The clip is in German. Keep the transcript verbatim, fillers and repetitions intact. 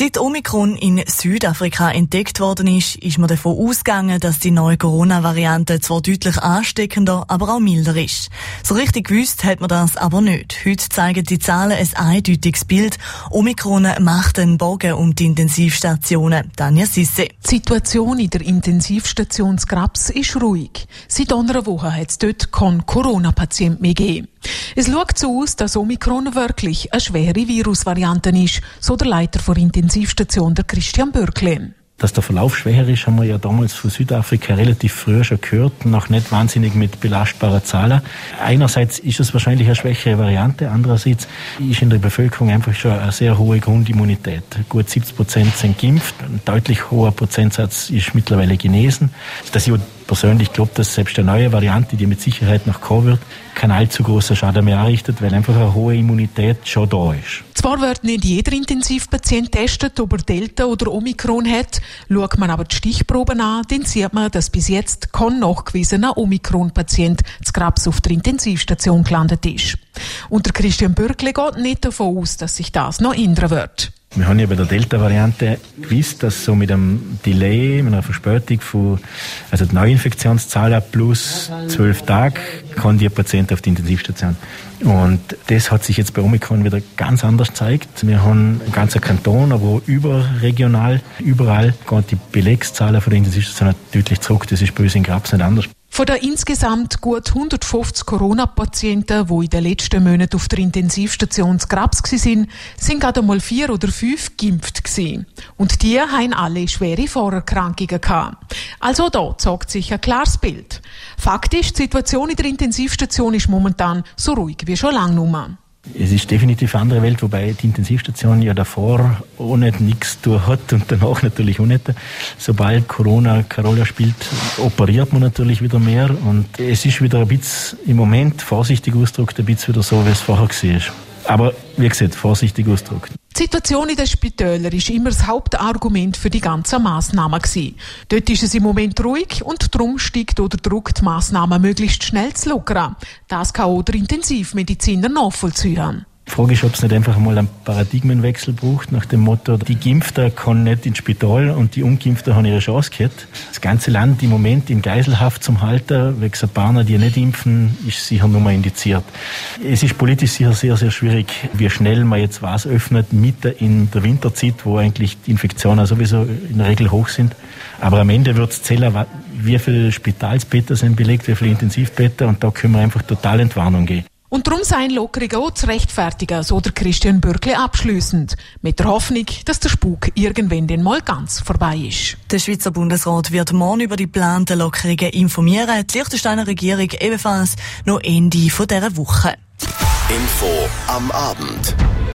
Seit Omikron in Südafrika entdeckt worden ist, ist man davon ausgegangen, dass die neue Corona-Variante zwar deutlich ansteckender, aber auch milder ist. So richtig gewusst hat man das aber nicht. Heute zeigen die Zahlen ein eindeutiges Bild. Omikron macht einen Bogen um die Intensivstationen. Tanja Sisse. Die Situation in der Intensivstation Grabs ist ruhig. Seit einer Woche hat es dort keinen Corona-Patient mehr gegeben. Es schaut so aus, dass Omikron wirklich eine schwere Virusvariante ist, so der Leiter der Intensivstation, der Christian Bürkle. Dass der Verlauf schwer ist, haben wir ja damals von Südafrika relativ früh schon gehört, noch nicht wahnsinnig mit belastbaren Zahlen. Einerseits ist es wahrscheinlich eine schwächere Variante, andererseits ist in der Bevölkerung einfach schon eine sehr hohe Grundimmunität. Gut siebzig Prozent sind geimpft, ein deutlich hoher Prozentsatz ist mittlerweile genesen. Dass ich persönlich glaube, dass selbst eine neue Variante, die mit Sicherheit noch kommen wird, kein allzu großer Schaden mehr anrichtet, weil einfach eine hohe Immunität schon da ist. Zwar wird nicht jeder Intensivpatient testet, ob er Delta oder Omikron hat. Schaut man aber die Stichproben an, dann sieht man, dass bis jetzt kein nachgewiesener Omikron-Patient zu Grabs auf der Intensivstation gelandet ist. Und der Christian Bürkle geht nicht davon aus, dass sich das noch ändern wird. Wir haben ja bei der Delta-Variante gewusst, dass so mit einem Delay, mit einer Verspätung von, also die Neuinfektionszahlen plus zwölf Tage, kann die Patienten auf die Intensivstation. Und das hat sich jetzt bei Omikron wieder ganz anders gezeigt. Wir haben einen ganzen Kanton, aber überregional, überall gehen die Belegszahlen von der Intensivstation deutlich zurück. Das ist bei uns in Grabs nicht anders. Von den insgesamt gut hundertfünfzig Corona-Patienten, die in den letzten Monaten auf der Intensivstation zu Grabs waren, sind gerade einmal vier oder fünf geimpft gewesen. Und die haben alle schwere Vorerkrankungen gehabt. Also da zeigt sich ein klares Bild. Fakt ist, die Situation in der Intensivstation ist momentan so ruhig wie schon lange nicht mehr. Es ist definitiv eine andere Welt, wobei die Intensivstation ja davor auch nicht nichts tun hat und danach natürlich auch nicht. Sobald Corona keine Rolle spielt, operiert man natürlich wieder mehr und es ist wieder ein bisschen, im Moment, vorsichtig ausgedrückt, ein bisschen wieder so, wie es vorher war. Aber, wie gesagt, vorsichtig ausgedrückt. Die Situation in den Spitälern war immer das Hauptargument für die ganzen Massnahmen gewesen. Dort ist es im Moment ruhig und darum steigt oder Druck, die Massnahmen möglichst schnell zu lockern. Das kann auch der Intensivmediziner nachvollziehen. Die Frage ist, ob es nicht einfach mal einen Paradigmenwechsel braucht, nach dem Motto, die Geimpften können nicht ins Spital und die Ungeimpften haben ihre Chance gehabt. Das ganze Land im Moment in Geiselhaft zum Halten, wegen ein paar, die nicht impfen, ist sicher nur mal indiziert. Es ist politisch sicher sehr, sehr schwierig, wie schnell man jetzt was öffnet, mitten in der Winterzeit, wo eigentlich die Infektionen sowieso in der Regel hoch sind. Aber am Ende wird es zählen, wie viele Spitalsbetten sind belegt, wie viele Intensivbetten, und da können wir einfach total Entwarnung geben. Und darum seien Lockerungen auch zu rechtfertigen, so der Christian Bürkle abschliessend. Mit der Hoffnung, dass der Spuk irgendwann dann mal ganz vorbei ist. Der Schweizer Bundesrat wird morgen über die geplanten Lockerungen informieren. Die Liechtensteiner Regierung ebenfalls noch Ende dieser Woche. Info am Abend.